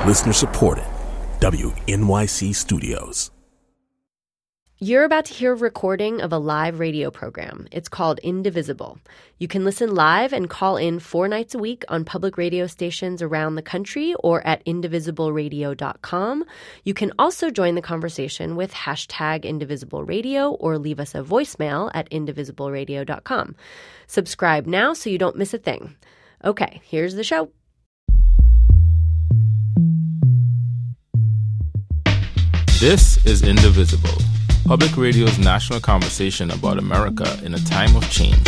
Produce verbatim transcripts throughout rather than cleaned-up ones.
Listener supported. W N Y C Studios. You're about to hear a recording of a live radio program. It's called Indivisible. You can listen live and call in four nights a week on public radio stations around the country or at indivisible radio dot com. You can also join the conversation with hashtag Indivisible Radio or leave us a voicemail at indivisible radio dot com. Subscribe now so you don't miss a thing. Okay, here's the show. This is Indivisible, Public Radio's national conversation about America in a time of change.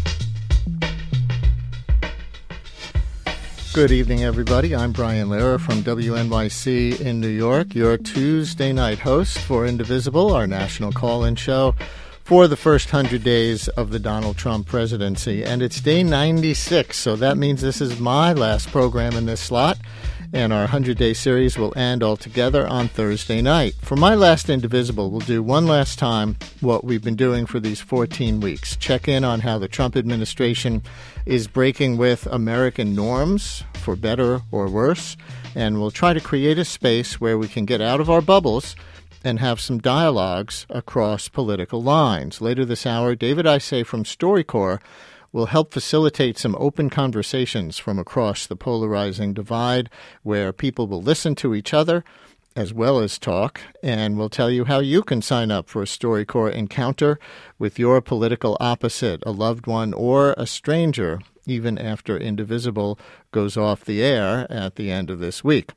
Good evening, everybody. I'm Brian Lehrer from W N Y C in New York, your Tuesday night host for Indivisible, our national call-in show for the first one hundred days of the Donald Trump presidency. And it's day ninety-six, so that means this is my last program in this slot. And our one hundred-day series will end altogether on Thursday night. For my last Indivisible, we'll do one last time what we've been doing for these fourteen weeks. Check in on how the Trump administration is breaking with American norms, for better or worse. And we'll try to create a space where we can get out of our bubbles and have some dialogues across political lines. Later this hour, David Isay from StoryCorps will help facilitate some open conversations from across the polarizing divide where people will listen to each other as well as talk, and we'll tell you how you can sign up for a StoryCorps encounter with your political opposite, a loved one or a stranger, even after Indivisible goes off the air at the end of this week.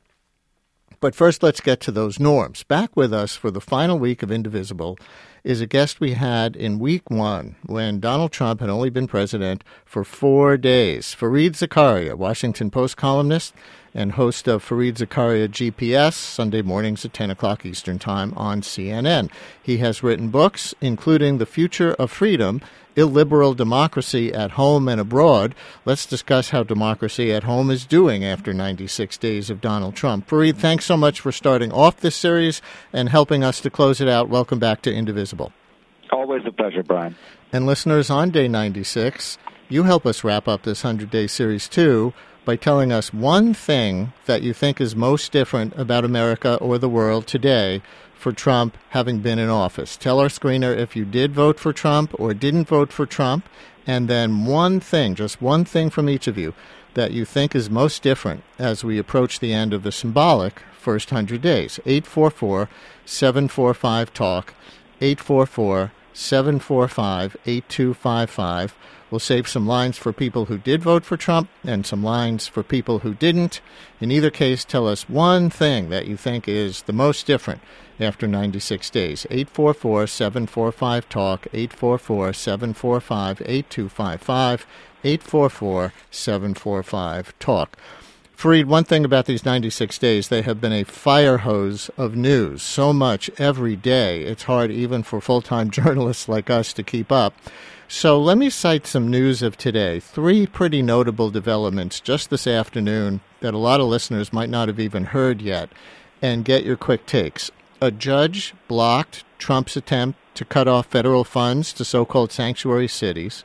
But first, let's get to those norms. Back with us for the final week of Indivisible is a guest we had in week one when Donald Trump had only been president for four days. Fareed Zakaria, Washington Post columnist and host of Fareed Zakaria G P S, Sunday mornings at ten o'clock Eastern Time on C N N. He has written books, including The Future of Freedom, Illiberal Democracy at Home and Abroad. Let's discuss how democracy at home is doing after ninety-six days of Donald Trump. Fareed, thanks so much for starting off this series and helping us to close it out. Welcome back to Indivisible. Always a pleasure, Brian. And listeners, on day ninety-six, you help us wrap up this one hundred-day series, too, by telling us one thing that you think is most different about America or the world today for Trump having been in office. Tell our screener if you did vote for Trump or didn't vote for Trump, and then one thing, just one thing from each of you that you think is most different as we approach the end of the symbolic first one hundred days. eight four four, seven four five, TALK, eight four four, seven four five, eight two five five. We'll save some lines for people who did vote for Trump and some lines for people who didn't. In either case, tell us one thing that you think is the most different after ninety-six days. eight four four, seven four five, TALK, eight four four, seven four five, eight two five five, eight four four, seven four five, TALK. Fareed, one thing about these ninety-six days, they have been a fire hose of news. So much every day, it's hard even for full-time journalists like us to keep up. So let me cite some news of today. Three pretty notable developments just this afternoon that a lot of listeners might not have even heard yet, and get your quick takes. A judge blocked Trump's attempt to cut off federal funds to so-called sanctuary cities.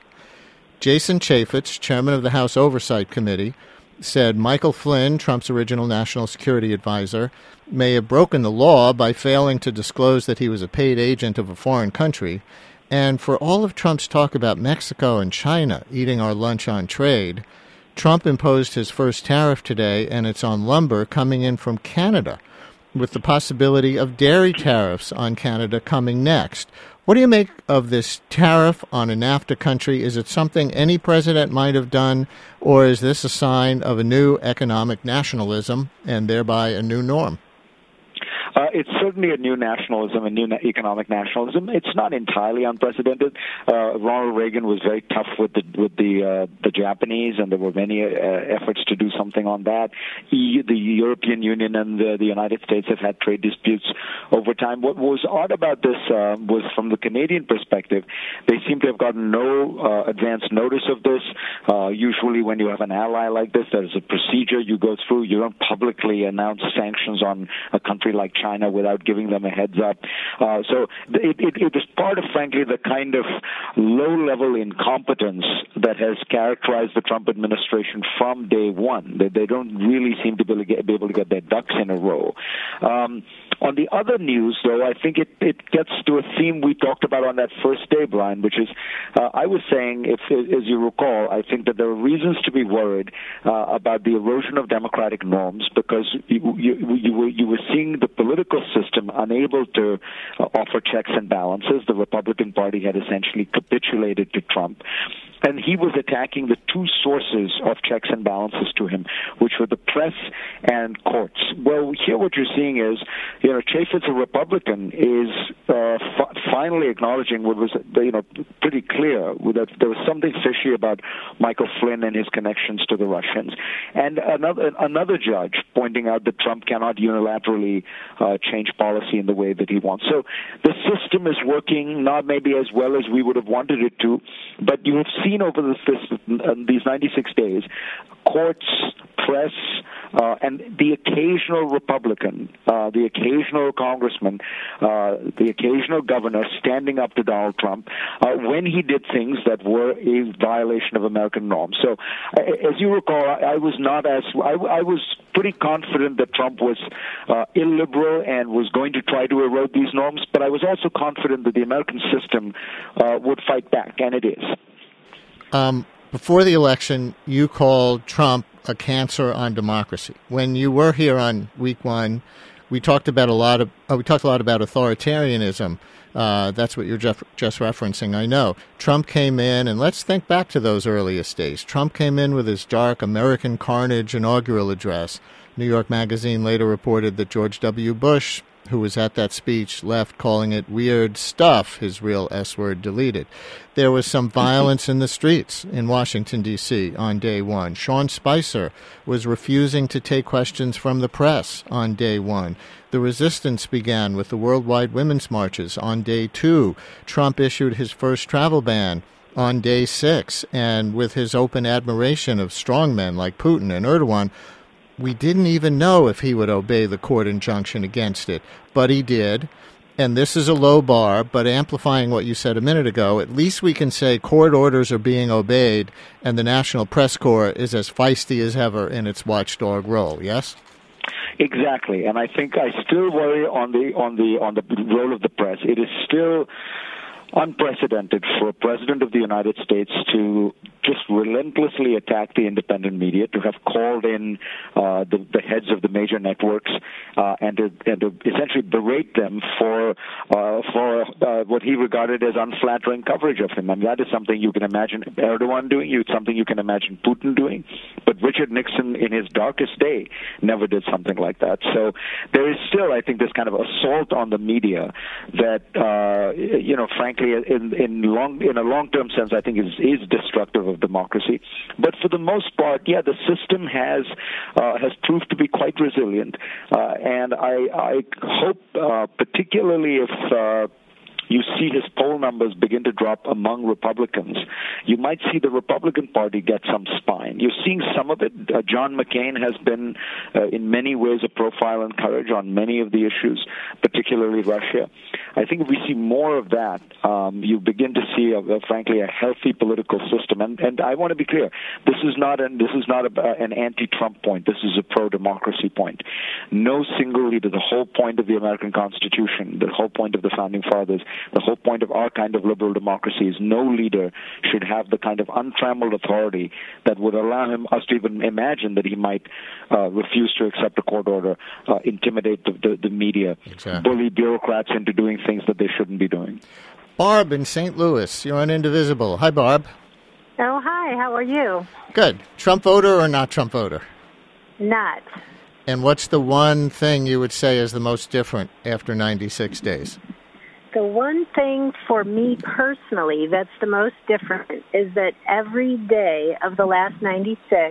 Jason Chaffetz, chairman of the House Oversight Committee, said Michael Flynn, Trump's original national security advisor, may have broken the law by failing to disclose that he was a paid agent of a foreign country. And for all of Trump's talk about Mexico and China eating our lunch on trade, Trump imposed his first tariff today, and it's on lumber coming in from Canada, with the possibility of dairy tariffs on Canada coming next. What do you make of this tariff on a NAFTA country? Is it something any president might have done, or is this a sign of a new economic nationalism and thereby a new norm? Uh, it's certainly a new nationalism, a new na- economic nationalism. It's not entirely unprecedented. Uh, Ronald Reagan was very tough with the with the uh, the Japanese, and there were many uh, efforts to do something on that. E- the European Union and the, the United States have had trade disputes over time. What was odd about this uh, was, from the Canadian perspective, they seem to have gotten no uh, advance notice of this. Uh, usually, when you have an ally like this, there's a procedure you go through. You don't publicly announce sanctions on a country like China. China without giving them a heads up. Uh, so it, it, it is part of, frankly, the kind of low-level incompetence that has characterized the Trump administration from day one. They, they don't really seem to be able to get, be able to get their ducks in a row. Um, on the other news, though, I think it, it gets to a theme we talked about on that first day, Brian, which is uh, I was saying, if, as you recall, I think that there are reasons to be worried uh, about the erosion of democratic norms because you, you, you, were, you were seeing the political system unable to uh, offer checks and balances. The Republican Party had essentially capitulated to Trump. And he was attacking the two sources of checks and balances to him, which were the press and courts. Well, here what you're seeing is, you know, Chaffetz, a Republican, is uh, f- finally acknowledging what was, you know, pretty clear that there was something fishy about Michael Flynn and his connections to the Russians. And another another judge pointing out that Trump cannot unilaterally uh, change policy in the way that he wants. So the system is working not maybe as well as we would have wanted it to, but you have seen over this, this, uh, these ninety-six days, courts, press, uh, and the occasional Republican, uh, the occasional congressman, uh, the occasional governor standing up to Donald Trump uh, when he did things that were a violation of American norms. So, uh, as you recall, I, I was not as I, I was pretty confident that Trump was uh, illiberal and was going to try to erode these norms, but I was also confident that the American system uh, would fight back, and it is. Um, before the election, you called Trump a cancer on democracy. When you were here on week one, we talked about a lot of uh, we talked a lot about authoritarianism. Uh, that's what you're just, just referencing, I know. Trump came in, and let's think back to those earliest days. Trump came in with his dark American carnage inaugural address. New York Magazine later reported that George W. Bush, who was at that speech, left calling it weird stuff, his real S word deleted. There was some violence in the streets in Washington, D C on day one. Sean Spicer was refusing to take questions from the press on day one. The resistance began with the worldwide women's marches on day two. Trump issued his first travel ban on day six, and with his open admiration of strongmen like Putin and Erdogan, we didn't even know if he would obey the court injunction against it, but he did. And this is a low bar, but amplifying what you said a minute ago, at least we can say court orders are being obeyed and the National Press Corps is as feisty as ever in its watchdog role, yes? Exactly. And I think I still worry on the on the on the role of the press. It is still unprecedented for a president of the United States to just relentlessly attack the independent media, to have called in uh, the, the heads of the major networks uh, and, to, and to essentially berate them for uh, for uh, what he regarded as unflattering coverage of him. I mean, that is something you can imagine Erdogan doing, it's something you can imagine Putin doing, but Richard Nixon in his darkest day never did something like that. So there is still, I think, this kind of assault on the media that, uh, you know, frankly, in in long in a long-term sense, I think is is destructive of democracy. But for the most part, yeah, the system has uh, has proved to be quite resilient, uh, and I I hope, uh, particularly if Uh, you see his poll numbers begin to drop among Republicans, you might see the Republican Party get some spine. You're seeing some of it. Uh, John McCain has been, uh, in many ways, a profile in courage on many of the issues, particularly Russia. I think if we see more of that, um, you begin to see, a, a, frankly, a healthy political system. And, and I want to be clear: this is not an this is not a, uh, an anti-Trump point. This is a pro-democracy point. No single leader. The whole point of the American Constitution, the whole point of the Founding Fathers, the whole point of our kind of liberal democracy is no leader should have the kind of untrammeled authority that would allow him us to even imagine that he might uh, refuse to accept a court order, uh, intimidate the, the, the media, exactly. bully bureaucrats into doing things that they shouldn't be doing. Barb in Saint Louis, you're on Indivisible. Hi, Barb. Oh, hi. How are you? Good. Trump voter or not Trump voter? Not. And what's the one thing you would say is the most different after ninety-six days? The one thing for me personally that's the most different is that every day of the last ninety-six,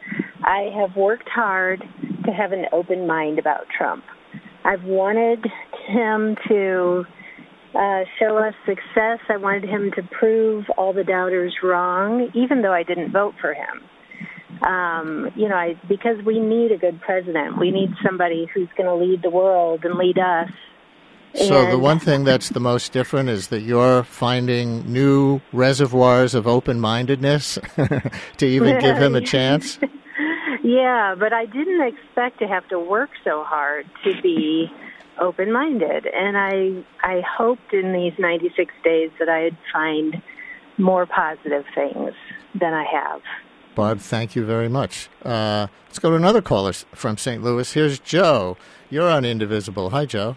I have worked hard to have an open mind about Trump. I've wanted him to uh, show us success. I wanted him to prove all the doubters wrong, even though I didn't vote for him. Um, you know, I, because we need a good president. We need somebody who's going to lead the world and lead us. So and the one thing that's the most different is that you're finding new reservoirs of open-mindedness to even give him a chance? Yeah, but I didn't expect to have to work so hard to be open-minded. And I I hoped in these ninety-six days that I'd find more positive things than I have. Barb, thank you very much. Uh, let's go to another caller from Saint Louis. Here's Joe. You're on Indivisible. Hi, Joe.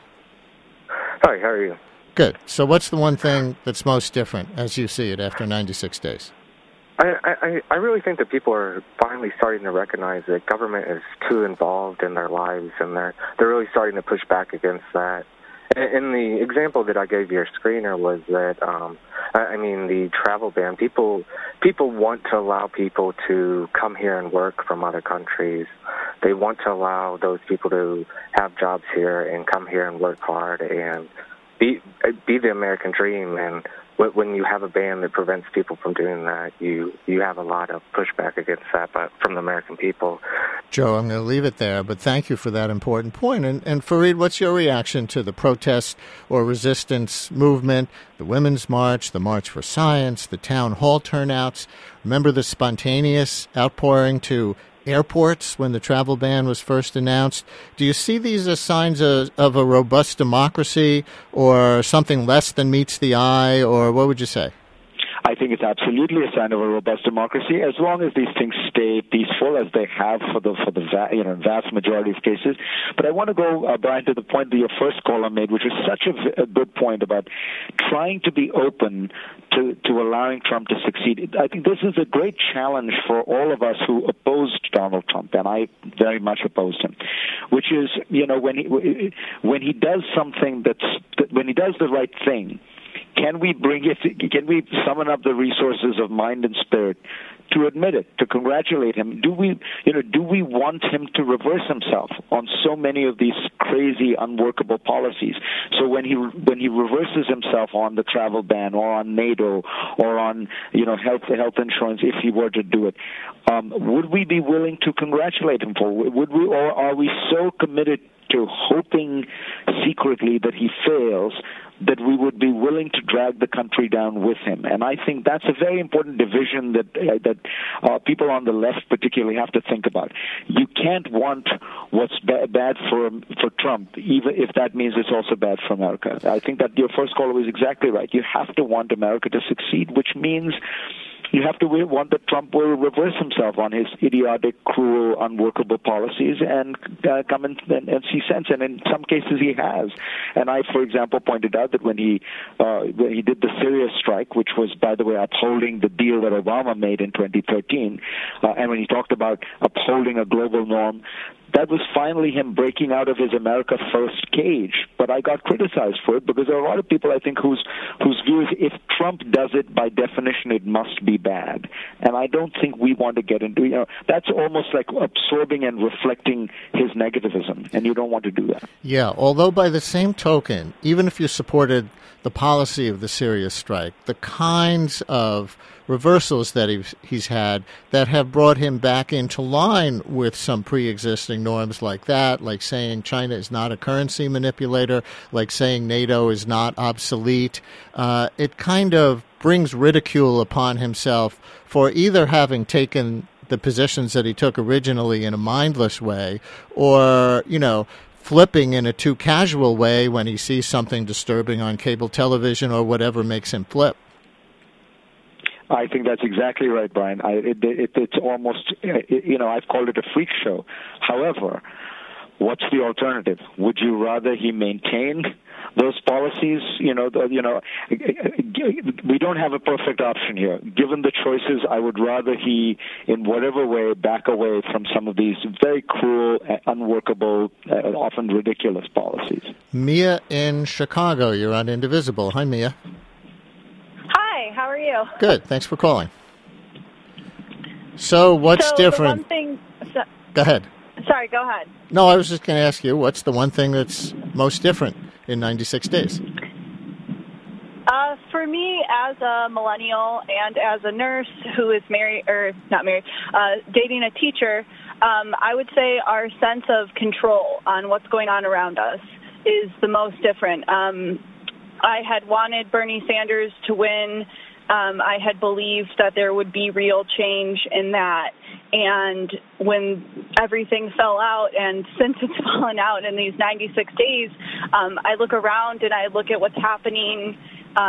Hi, how are you? Good. So what's the one thing that's most different as you see it after ninety-six days? I, I, I really think that people are finally starting to recognize that government is too involved in their lives, and they're, they're really starting to push back against that. And the example that I gave your screener was that, um, I mean, the travel ban. People people want to allow people to come here and work from other countries. They want to allow those people to have jobs here and come here and work hard and be be the American dream. And when you have a ban that prevents people from doing that, you, you have a lot of pushback against that but from the American people. Joe, I'm going to leave it there, but thank you for that important point. And, and Fareed, what's your reaction to the protest or resistance movement, the Women's March, the March for Science, the town hall turnouts? Remember the spontaneous outpouring to airports when the travel ban was first announced? Do you see these as signs of, of a robust democracy or something less than meets the eye, or what would you say? I think it's absolutely a sign of a robust democracy, as long as these things stay peaceful, as they have for the for the va- you know vast majority of cases. But I want to go, uh, Brian, to the point that your first caller made, which was such a, a good point about trying to be open to, to allowing Trump to succeed. I think this is a great challenge for all of us who opposed Donald Trump, and I very much opposed him, which is, you know, when he when he does something that's when he does the right thing, can we bring it? Can we summon up the resources of mind and spirit to admit it, to congratulate him? Do we, you know, do we want him to reverse himself on so many of these crazy, unworkable policies? So when he when he reverses himself on the travel ban, or on NATO, or on you know health health insurance, if he were to do it, um, would we be willing to congratulate him for? Would we, or are we so committed to hoping secretly that he fails that we would be willing to drag the country down with him? And I think that's a very important division that uh, that uh, people on the left particularly have to think about. You can't want what's ba- bad for for Trump, even if that means it's also bad for America. I think that your first caller was exactly right. You have to want America to succeed, which means you have to want that Trump will reverse himself on his idiotic, cruel, unworkable policies and uh, come in and, and see sense. And in some cases, he has. And I, for example, pointed out that when he uh, when he did the Syria strike, which was, by the way, upholding the deal that Obama made in twenty thirteen, uh, and when he talked about upholding a global norm, that was finally him breaking out of his America First cage. But I got criticized for it because there are a lot of people, I think, whose whose view is if Trump does it, by definition, it must be bad. And I don't think we want to get into, you know, that's almost like absorbing and reflecting his negativism, and you don't want to do that. Yeah, although by the same token, even if you supported the policy of the Syria strike, the kinds of reversals that he's, he's had that have brought him back into line with some pre-existing norms like that, like saying China is not a currency manipulator, like saying NATO is not obsolete, uh, it kind of brings ridicule upon himself for either having taken the positions that he took originally in a mindless way, or, you know, flipping in a too casual way when he sees something disturbing on cable television or whatever makes him flip. I think that's exactly right, Brian. I, it, it, it's almost, you know, I've called it a freak show. However, what's the alternative? Would you rather he maintain those policies? You know, the, you know, we don't have a perfect option here. Given the choices, I would rather he, in whatever way, back away from some of these very cruel, unworkable, uh, often ridiculous policies. Mia in Chicago, you're on Indivisible. Hi, Mia. Hi, how are you? Good, thanks for calling. So what's so different? The one thing, so, go ahead. Sorry, go ahead. No, I was just going to ask you, what's the one thing that's most different in ninety-six days? Uh, for for me, as a millennial and as a nurse who is married, or not married, uh, dating a teacher, um, I would say our sense of control on what's going on around us is the most different. Um, I had wanted Bernie Sanders to win. Um, I had believed that there would be real change in that. And when everything fell out, and since it's fallen out in these ninety-six days, um, I look around and I look at what's happening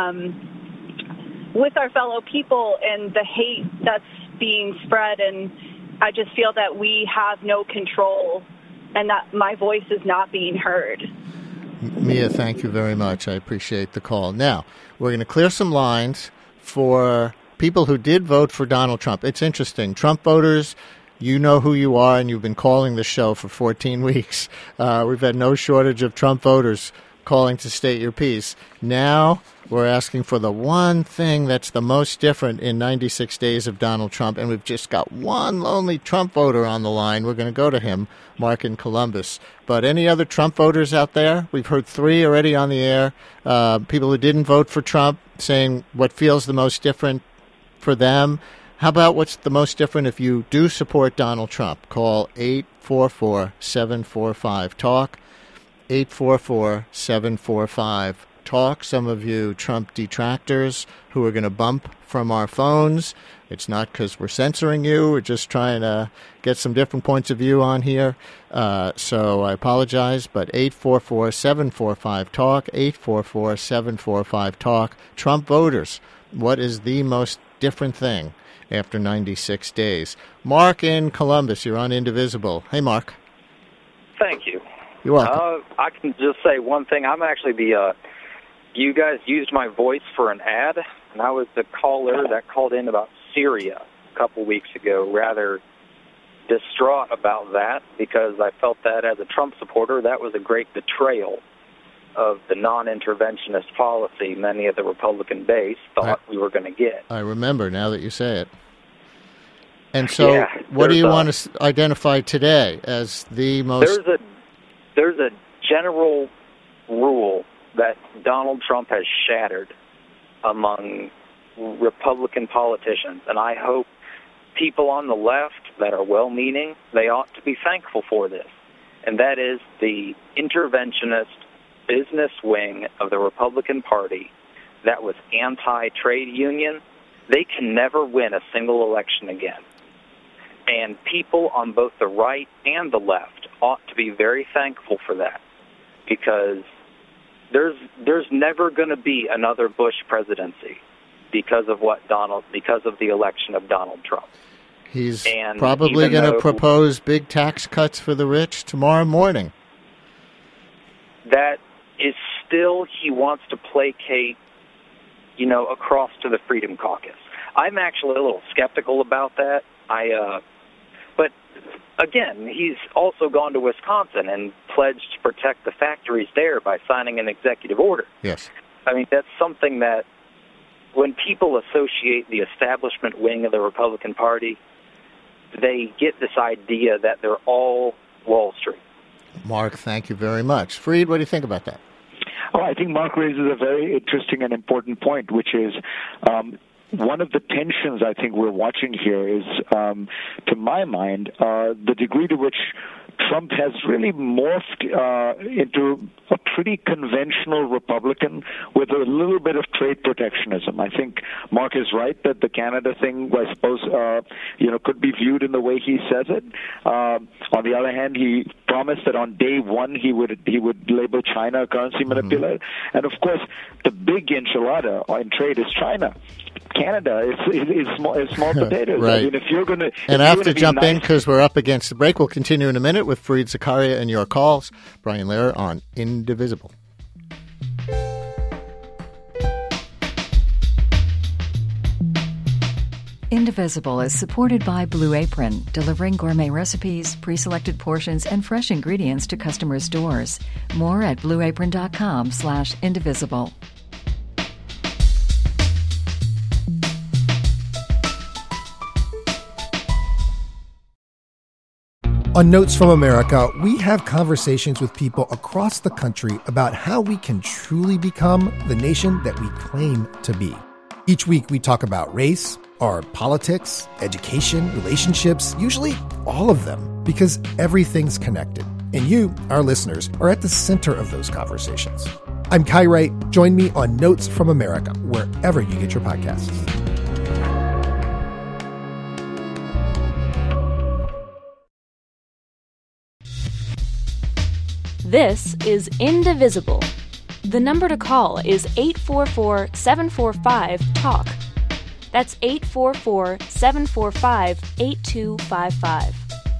um, with our fellow people and the hate that's being spread. And I just feel that we have no control and that my voice is not being heard. Mia, thank you very much. I appreciate the call. Now, we're going to clear some lines for people who did vote for Donald Trump. It's interesting. Trump voters, you know who you are, and you've been calling the show for fourteen weeks. Uh, we've had no shortage of Trump voters calling to state your piece. Now we're asking for the one thing that's the most different in ninety-six days of Donald Trump, and we've just got one lonely Trump voter on the line. We're going to go to him, Mark in Columbus. But any other Trump voters out there? We've heard three already on the air. Uh, people who didn't vote for Trump saying what feels the most different for them. How about what's the most different if you do support Donald Trump? Call eight four four, seven four five, TALK, eight four four, seven four five, TALK. Some of you Trump detractors who are going to bump from our phones. It's not because we're censoring you. We're just trying to get some different points of view on here. Uh, so I apologize, but eight four four, seven four five, TALK, eight four four, seven four five, TALK. Trump voters, what is the most different thing after ninety-six days? Mark in Columbus, you're on Indivisible. Hey, Mark. Thank you. You're welcome. Uh, I can just say one thing. I'm actually the, uh, you guys used my voice for an ad, and I was the caller that called in about Syria a couple weeks ago, rather distraught about that because I felt that as a Trump supporter, that was a great betrayal of the non-interventionist policy many of the Republican base thought I, we were going to get. I remember now that you say it. And so yeah, what do you a, want to identify today as the most... There's a, there's a general rule that Donald Trump has shattered among Republican politicians, and I hope people on the left that are well-meaning, they ought to be thankful for this, and that is the interventionist business wing of the Republican Party that was anti-trade union. They can never win a single election again. And people on both the right and the left ought to be very thankful for that, because there's there's never going to be another Bush presidency because of what Donald because of the election of Donald Trump. He's and probably going to propose big tax cuts for the rich tomorrow morning. That is still, he wants to placate, you know, across to the Freedom Caucus. I'm actually a little skeptical about that. I, uh, but again, he's also gone to Wisconsin and pledged to protect the factories there by signing an executive order. Yes. I mean, that's something that when people associate the establishment wing of the Republican Party, they get this idea that they're all Wall Street. Mark, thank you very much. Freed, what do you think about that? Oh, I think Mark raises a very interesting and important point, which is um, one of the tensions I think we're watching here is, um, to my mind, uh, the degree to which Trump has really morphed uh, into a pretty conventional Republican with a little bit of trade protectionism. I think Mark is right that the Canada thing, I suppose, uh, you know, could be viewed in the way he says it. Uh, on the other hand, he promised that on day one he would he would label China a currency manipulator. Mm-hmm. And of course, the big enchilada in trade is China. Canada is, is, is, small, is small potatoes. Right. I mean, if you're going to, and I have to be jump nice, in because we're up against the break. We'll continue in a minute with Fareed Zakaria and your calls. Brian Lehrer on Indivisible. Indivisible is supported by Blue Apron, delivering gourmet recipes, pre-selected portions, and fresh ingredients to customers' doors. More at blueapron.com slash indivisible. On Notes from America, we have conversations with people across the country about how we can truly become the nation that we claim to be. Each week, we talk about race, our politics, education, relationships, usually all of them, because everything's connected. And you, our listeners, are at the center of those conversations. I'm Kai Wright. Join me on Notes from America, wherever you get your podcasts. This is Indivisible. The number to call is eight four four, seven four five, TALK. That's eight four four, seven four five, eight two five five.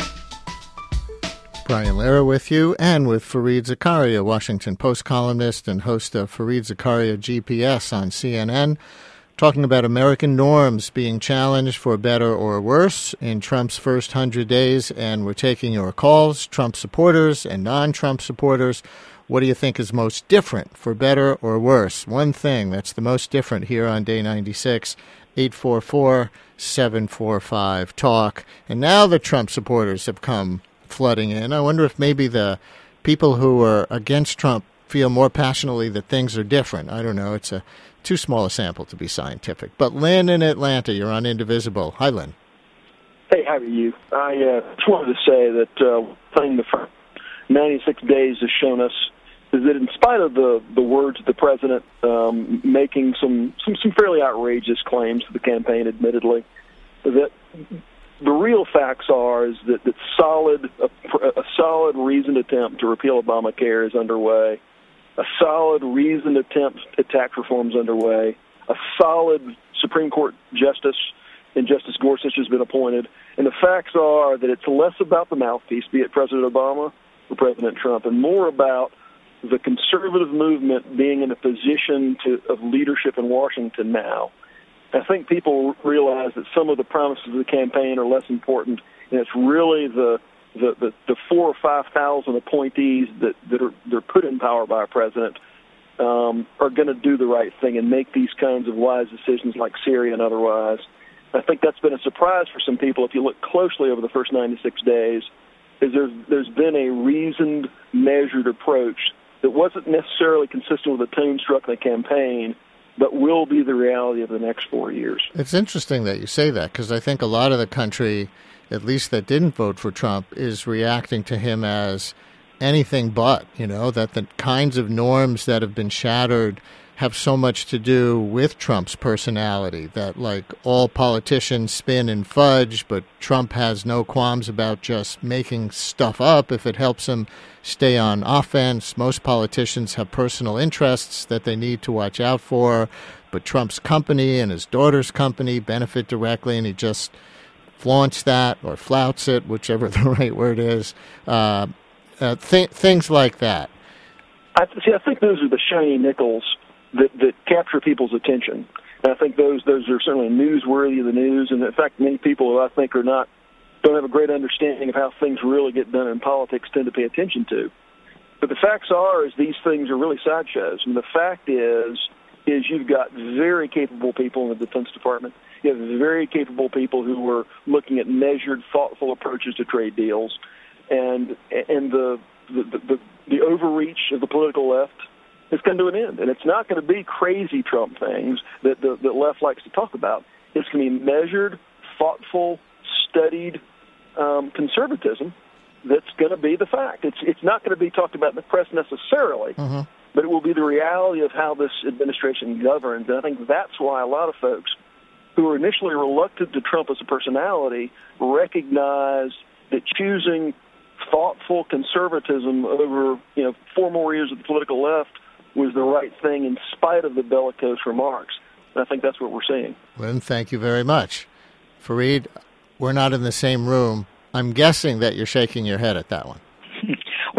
Brian Lehrer with you, and with Fareed Zakaria, Washington Post columnist and host of Fareed Zakaria G P S on C N N, talking about American norms being challenged for better or worse in Trump's first hundred days, and we're taking your calls, Trump supporters and non-Trump supporters. What do you think is most different, for better or worse? One thing that's the most different here on day ninety-six, eight four four, seven four five, TALK. And now the Trump supporters have come flooding in. I wonder if maybe the people who are against Trump feel more passionately that things are different. I don't know. It's a too small a sample to be scientific. But Lynn in Atlanta, you're on Indivisible. Hi, Lynn. Hey, how are you? I uh, just wanted to say that uh, thing the first ninety-six days has shown us is that in spite of the, the words of the president um, making some, some, some fairly outrageous claims to the campaign, admittedly, that the real facts are is that, that solid a, a solid reasoned attempt to repeal Obamacare is underway. A solid reasoned attempt at tax reform is underway. A solid Supreme Court justice and Justice Gorsuch has been appointed. And the facts are that it's less about the mouthpiece, be it President Obama or President Trump, and more about the conservative movement being in a position to, of leadership in Washington now. I think people realize that some of the promises of the campaign are less important, and it's really the the, the, the four or five thousand appointees that, that are they're put in power by a president um, are going to do the right thing and make these kinds of wise decisions like Syria and otherwise. I think that's been a surprise for some people if you look closely over the first ninety-six days, is there's, there's been a reasoned, measured approach that wasn't necessarily consistent with the tone struck in the campaign, but will be the reality of the next four years. It's interesting that you say that, because I think a lot of the country, at least that didn't vote for Trump, is reacting to him as anything but, you know, that the kinds of norms that have been shattered have so much to do with Trump's personality, that like all politicians spin and fudge, but Trump has no qualms about just making stuff up if it helps him stay on offense. Most politicians have personal interests that they need to watch out for, but Trump's company and his daughter's company benefit directly, and he just flaunts that or flouts it, whichever the right word is. Uh, uh, th- things like that. I, see, I think those are the shiny nickels that, that capture people's attention. And I think those those are certainly newsworthy of the news. And in fact, many people who I think are not don't have a great understanding of how things really get done in politics tend to pay attention to. But the facts are is these things are really sideshows. And the fact is is you've got very capable people in the Defense Department. You have very capable people who are looking at measured, thoughtful approaches to trade deals. And and the the, the, the overreach of the political left has come to an end. And it's not going to be crazy Trump things that the, the left likes to talk about. It's going to be measured, thoughtful, studied um, conservatism that's going to be the fact. It's it's not going to be talked about in the press necessarily, mm-hmm. but it will be the reality of how this administration governs. And I think that's why a lot of folks who were initially reluctant to Trump as a personality recognize that choosing thoughtful conservatism over, you know, four more years of the political left was the right thing in spite of the bellicose remarks. And I think that's what we're seeing. Lynn, thank you very much. Fareed, we're not in the same room. I'm guessing that you're shaking your head at that one. Well,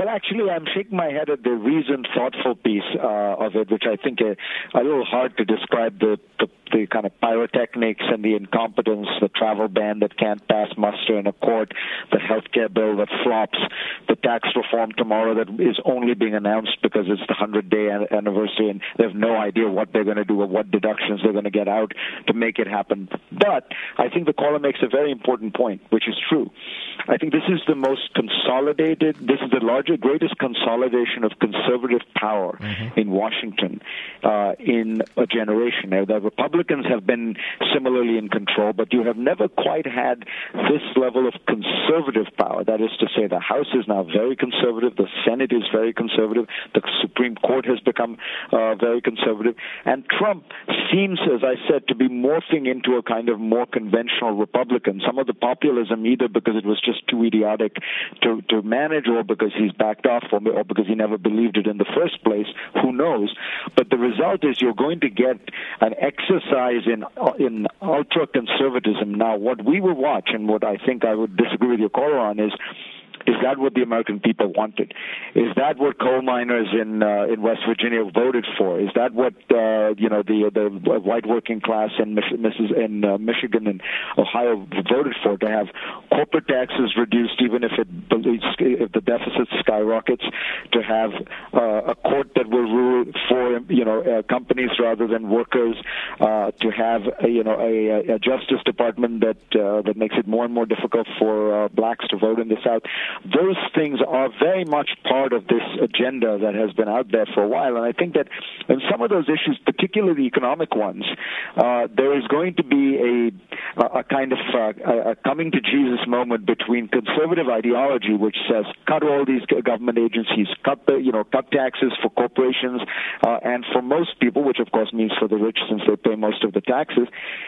actually, I'm shaking my head at the reasoned, thoughtful piece uh, of it, which I think a, a little hard to describe the, the the kind of pyrotechnics and the incompetence, the travel ban that can't pass muster in a court, the healthcare bill that flops, the tax reform tomorrow that is only being announced because it's the hundred-day anniversary and they have no idea what they're going to do or what deductions they're going to get out to make it happen. But I think the caller makes a very important point, which is true. I think this is the most consolidated, this is the larger, greatest consolidation of conservative power mm-hmm. in Washington uh, in a generation. Now, the Republicans have been similarly in control, but you have never quite had this level of conservative power. That is to say, the House is now very conservative, the Senate is very conservative, the Supreme Court has become uh, very conservative, and Trump seems, as I said, to be morphing into a kind of more conventional Republican. Some of the populism, either because it was just too idiotic to, to manage or because he's backed off or, or because he never believed it in the first place, who knows? But the result is you're going to get an exercise in in ultra-conservatism. Now, what we will watch, and what I think I would disagree with your caller on, is Is that what the American people wanted? Is that what coal miners in uh, in West Virginia voted for? Is that what uh, you know the the white working class in Mich- Missus in uh, Michigan and Ohio voted for? To have corporate taxes reduced, even if it if the deficit skyrockets. To have uh, a court that will rule for you know uh, companies rather than workers. Uh, to have a, you know a, a Justice Department that uh, that makes it more and more difficult for uh, blacks to vote in the South. Those things are very much part of this agenda that has been out there for a while. And I think that in some of those issues, particularly the economic ones, uh, there is going to be a, a kind of uh, a coming to Jesus moment between conservative ideology, which says cut all these government agencies, cut the, you know, cut taxes for corporations, uh, and for most people, which of course means for the rich since they pay most of the taxes,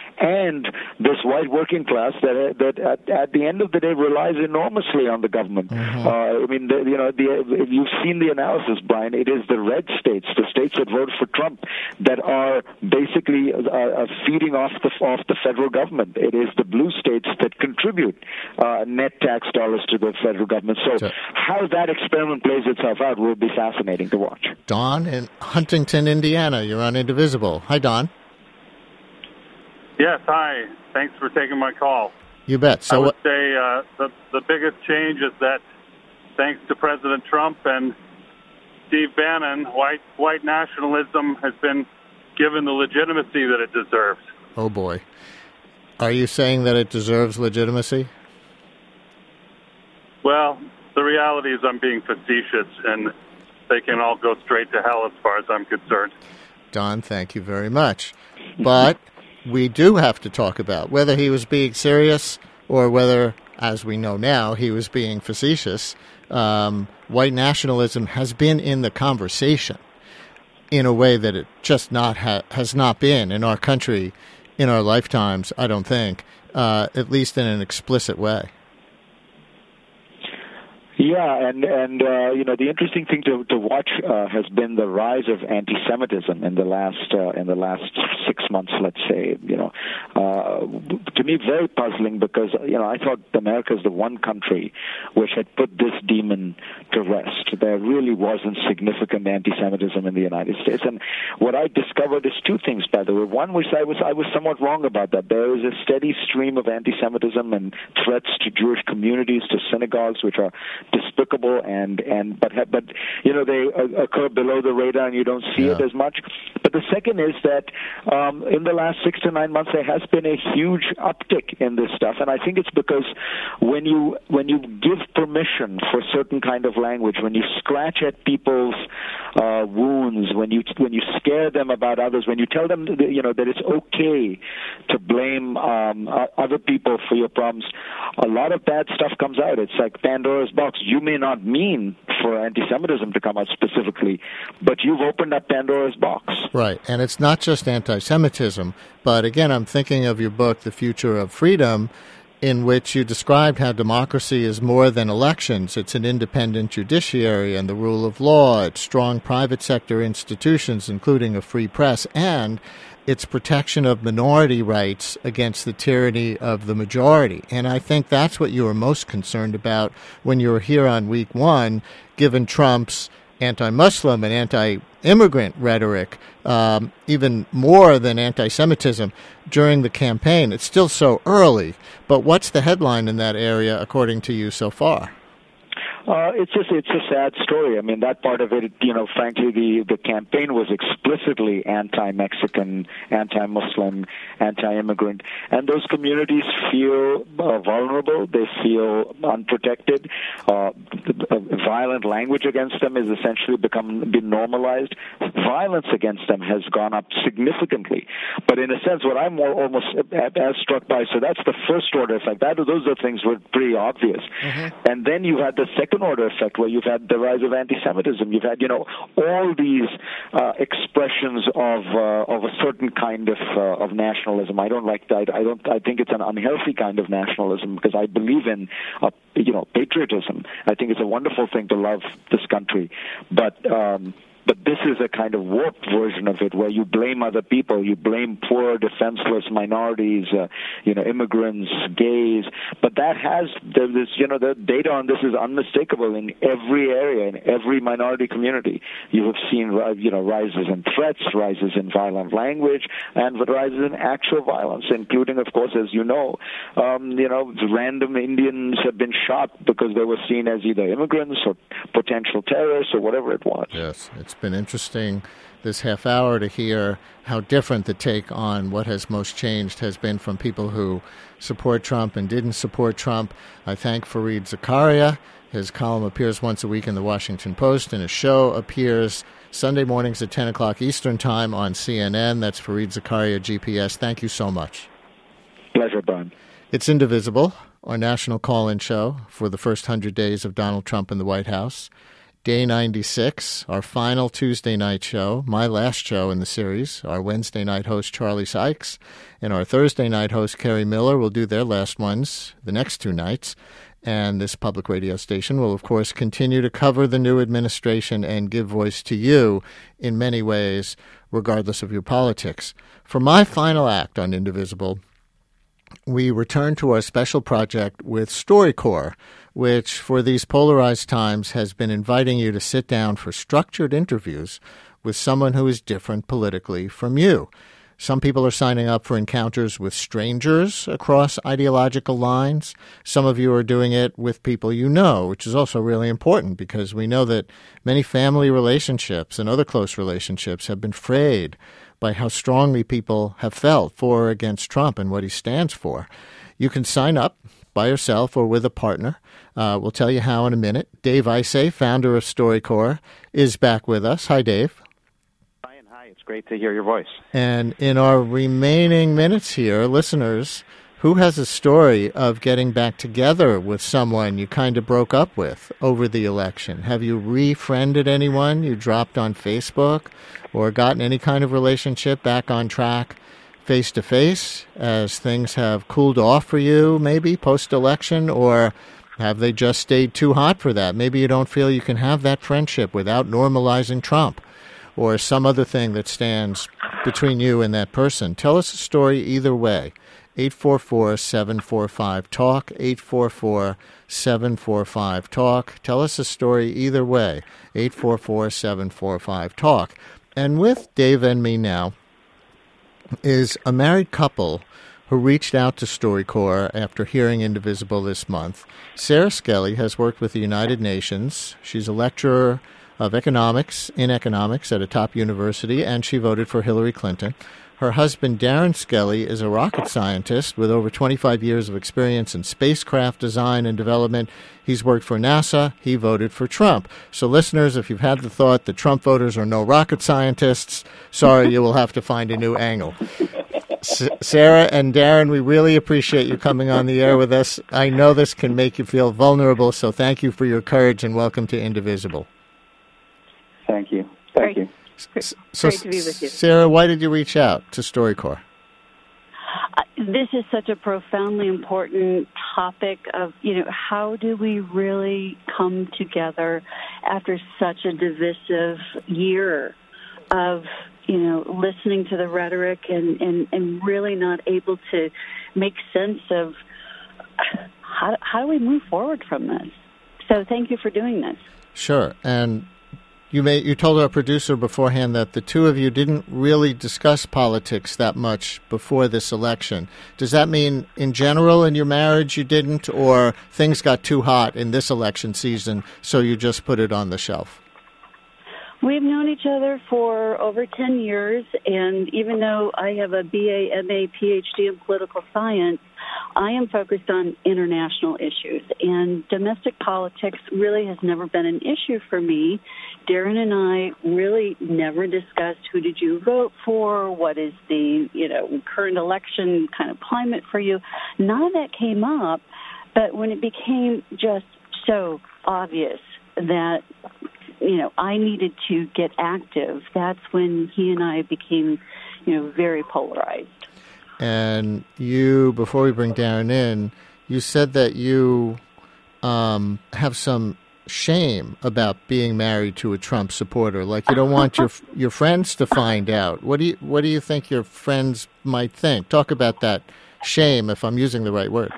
and this white working class that that at, at the end of the day relies enormously on the government. Mm-hmm. Uh, I mean, the, you know, the, you've seen the analysis, Brian. It is the red states, the states that voted for Trump, that are basically uh, feeding off the off the federal government. It is the blue states that contribute uh, net tax dollars to the federal government. So, so how that experiment plays itself out will be fascinating to watch. Don in Huntington, Indiana. You're on Indivisible. Hi, Don. Yes, hi. Thanks for taking my call. You bet. So I would what- say uh, the, the biggest change is that thanks to President Trump and Steve Bannon, white white nationalism has been given the legitimacy that it deserves. Oh, boy. Are you saying that it deserves legitimacy? Well, the reality is I'm being facetious, and they can all go straight to hell as far as I'm concerned. Don, thank you very much. But we do have to talk about whether he was being serious or whether, as we know now, he was being facetious. Um, white nationalism has been in the conversation in a way that it just not ha- has not been in our country in our lifetimes, I don't think, uh, at least in an explicit way. Yeah, and and uh, you know the interesting thing to to watch uh, has been the rise of anti-Semitism in the last uh, in the last six months, let's say. You know, uh, to me very puzzling because you know I thought America is the one country which had put this demon to rest. There really wasn't significant anti-Semitism in the United States, and what I discovered is two things. By the way, one which I was I was somewhat wrong about that. There is a steady stream of anti-Semitism and threats to Jewish communities, to synagogues, which are despicable and and but but you know they occur below the radar and you don't see yeah. it as much. But the second is that um, in the last six to nine months there has been a huge uptick in this stuff, and I think it's because when you when you give permission for certain kind of language, when you scratch at people's uh, wounds, when you when you scare them about others, when you tell them that, you know that it's okay to blame um, other people for your problems, a lot of bad stuff comes out. It's like Pandora's box. You may not mean for anti-Semitism to come out specifically, but you've opened up Pandora's box. Right, and it's not just anti-Semitism, but again, I'm thinking of your book, The Future of Freedom, in which you described how democracy is more than elections. It's an independent judiciary and the rule of law. It's strong private sector institutions, including a free press, and its protection of minority rights against the tyranny of the majority. And I think that's what you were most concerned about when you were here on week one, given Trump's anti-Muslim and anti-immigrant rhetoric, um, even more than anti-Semitism during the campaign. It's still so early, but what's the headline in that area, according to you, so far? Uh, it's just it's a sad story. I mean, that part of it, you know, frankly, the, the campaign was explicitly anti-Mexican, anti-Muslim, anti-immigrant, and those communities feel uh, vulnerable. They feel unprotected. Uh, the, uh, violent language against them has essentially become been normalized. Violence against them has gone up significantly. But in a sense, what I'm more almost as struck by, so that's the first order effect. That those are things were pretty obvious, mm-hmm. and then you had the second order effect where you've had the rise of anti-Semitism. You've had, you know, all these uh, expressions of uh, of a certain kind of uh, of nationalism. I don't like that. I don't. I think it's an unhealthy kind of nationalism because I believe in, uh, you know, patriotism. I think it's a wonderful thing to love this country, but. Um, But this is a kind of warped version of it where you blame other people. You blame poor, defenseless minorities, uh, you know, immigrants, gays. But that has, this, you know, the data on this is unmistakable in every area, in every minority community. You have seen, you know, rises in threats, rises in violent language, and rises in actual violence, including, of course, as you know, um, you know, random Indians have been shot because they were seen as either immigrants or potential terrorists or whatever it was. Yes, it's It's been interesting this half hour to hear how different the take on what has most changed has been from people who support Trump and didn't support Trump. I thank Fareed Zakaria. His column appears once a week in the Washington Post, and his show appears Sunday mornings at ten o'clock Eastern Time on C N N. That's Fareed Zakaria, G P S. Thank you so much. Pleasure, Brian. It's Indivisible, our national call-in show for the first hundred days of Donald Trump in the White House. Day ninety-six, our final Tuesday night show, my last show in the series. Our Wednesday night host, Charlie Sykes, and our Thursday night host, Kerry Miller, will do their last ones the next two nights. And this public radio station will, of course, continue to cover the new administration and give voice to you in many ways, regardless of your politics. For my final act on Indivisible, we return to our special project with StoryCorps, which for these polarized times has been inviting you to sit down for structured interviews with someone who is different politically from you. Some people are signing up for encounters with strangers across ideological lines. Some of you are doing it with people you know, which is also really important because we know that many family relationships and other close relationships have been frayed by how strongly people have felt for or against Trump and what he stands for. You can sign up by yourself or with a partner. Uh, we'll tell you how in a minute. Dave Isay, founder of StoryCorps, is back with us. Hi, Dave. Brian, hi. It's great to hear your voice. And in our remaining minutes here, listeners, who has a story of getting back together with someone you kind of broke up with over the election? Have you refriended anyone you dropped on Facebook or gotten any kind of relationship back on track face-to-face as things have cooled off for you, maybe post-election, or have they just stayed too hot for that? Maybe you don't feel you can have that friendship without normalizing Trump or some other thing that stands between you and that person. Tell us a story either way. eight four four, seven four five, TALK, eight four four, seven four five, TALK. Tell us a story either way, eight four four, seven four five, TALK. And with Dave and me now is a married couple who reached out to StoryCorps after hearing Indivisible this month. Sarah Skelly has worked with the United Nations. She's a lecturer of economics, in economics at a top university, and she voted for Hillary Clinton. Her husband, Darren Skelly, is a rocket scientist with over twenty-five years of experience in spacecraft design and development. He's worked for NASA. He voted for Trump. So, listeners, if you've had the thought that Trump voters are no rocket scientists, sorry, you will have to find a new angle. S- Sarah and Darren, we really appreciate you coming on the air with us. I know this can make you feel vulnerable, so thank you for your courage and welcome to Indivisible. Thank you. Thank Great. you. So, Great to be with you. Sarah, why did you reach out to StoryCorps? Uh, this is such a profoundly important topic of, you know, how do we really come together after such a divisive year of you know, listening to the rhetoric and, and, and really not able to make sense of how, how do we move forward from this. So thank you for doing this. Sure. And you may you told our producer beforehand that the two of you didn't really discuss politics that much before this election. Does that mean in general in your marriage you didn't, or things got too hot in this election season, so you just put it on the shelf? We've known each other for over ten years, and even though I have a B A, M A, P H D in political science, I am focused on international issues, and domestic politics really has never been an issue for me. Darren and I really never discussed who did you vote for, what is the, you know, current election kind of climate for you. None of that came up, but when it became just so obvious that, you know, I needed to get active, that's when he and I became, you know, very polarized. And you, before we bring Darren in, you said that you um, have some shame about being married to a Trump supporter. Like you don't want your your friends to find out. What do you What do you think your friends might think? Talk about that shame, if I'm using the right word.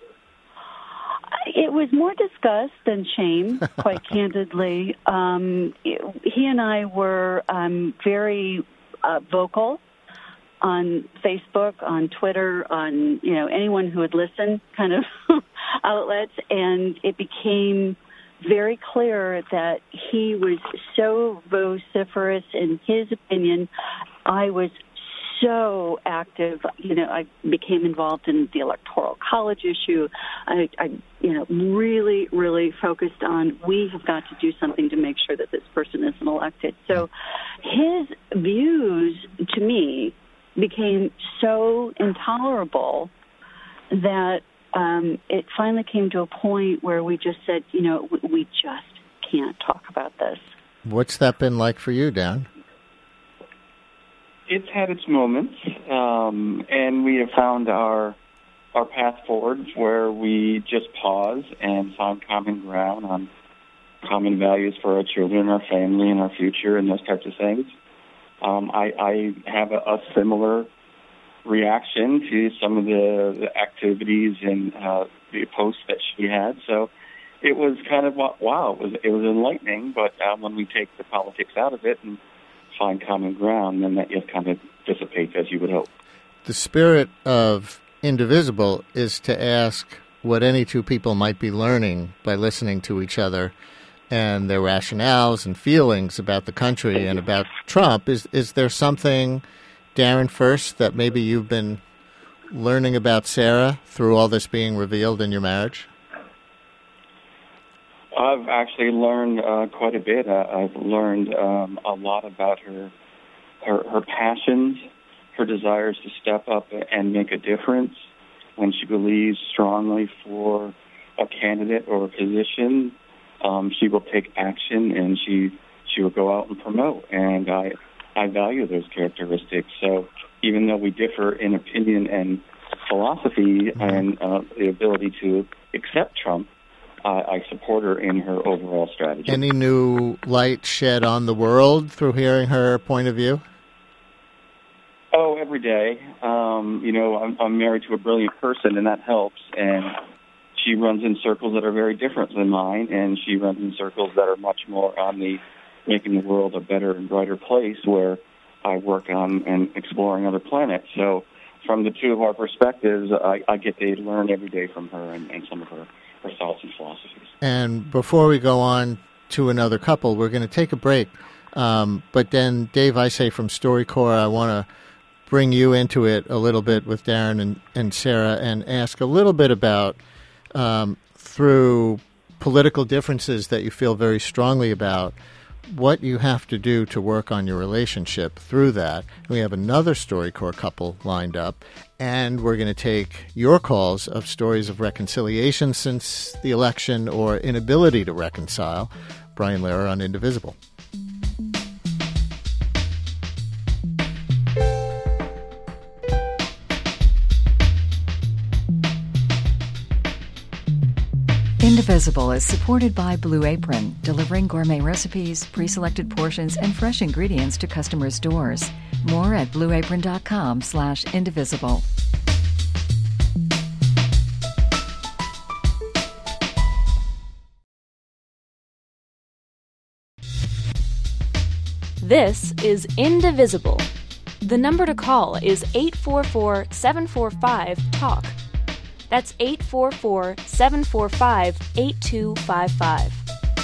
It was more disgust than shame, quite candidly. Um, he and I were um, very uh, vocal on Facebook, on Twitter, on, you know, anyone who would listen kind of outlets, and it became very clear that he was so vociferous in his opinion. I was so active. You know, I became involved in the Electoral College issue. I, I, you know, really, really focused on we have got to do something to make sure that this person isn't elected. So his views, to me, became so intolerable that um, it finally came to a point where we just said, you know, we, we just can't talk about this. What's that been like for you, Dan? It's had its moments, um, and we have found our our path forward where we just pause and find common ground on common values for our children, our family, and our future, and those types of things. Um, I, I have a, a similar reaction to some of the, the activities and uh, the posts that she had. So it was kind of, wow, it was, it was enlightening, but uh, when we take the politics out of it and find common ground, then that just kind of dissipates, as you would hope. The spirit of Indivisible is to ask what any two people might be learning by listening to each other and their rationales and feelings about the country and about Trump. Is is there something, Darren, first, that maybe you've been learning about Sarah through all this being revealed in your marriage? I've actually learned uh, quite a bit. Uh, I've learned um, a lot about her, her, her passions, her desires to step up and make a difference when she believes strongly for a candidate or a position. Um, she will take action, and she she will go out and promote. And I I value those characteristics. So even though we differ in opinion and philosophy mm-hmm. and uh, the ability to accept Trump, uh, I support her in her overall strategy. Any new light shed on the world through hearing her point of view? Oh, every day. Um, you know, I'm, I'm married to a brilliant person, and that helps. And she runs in circles that are very different than mine, and she runs in circles that are much more on the making the world a better and brighter place, where I work on and exploring other planets. So from the two of our perspectives, I, I get to learn every day from her and, and some of her, her thoughts and philosophies. And before we go on to another couple, we're going to take a break. Um, but then, Dave, I say from StoryCorps, I want to bring you into it a little bit with Darren and, and Sarah and ask a little bit about Um, through political differences that you feel very strongly about, what you have to do to work on your relationship through that. We have another StoryCorps couple lined up, and we're going to take your calls of stories of reconciliation since the election or inability to reconcile. Brian Lehrer on Indivisible. Indivisible is supported by Blue Apron, delivering gourmet recipes, pre-selected portions, and fresh ingredients to customers' doors. More at blueapron.com slash indivisible. This is Indivisible. The number to call is eight four four, seven four five, TALK. That's eight four four, seven four five, eight two five five.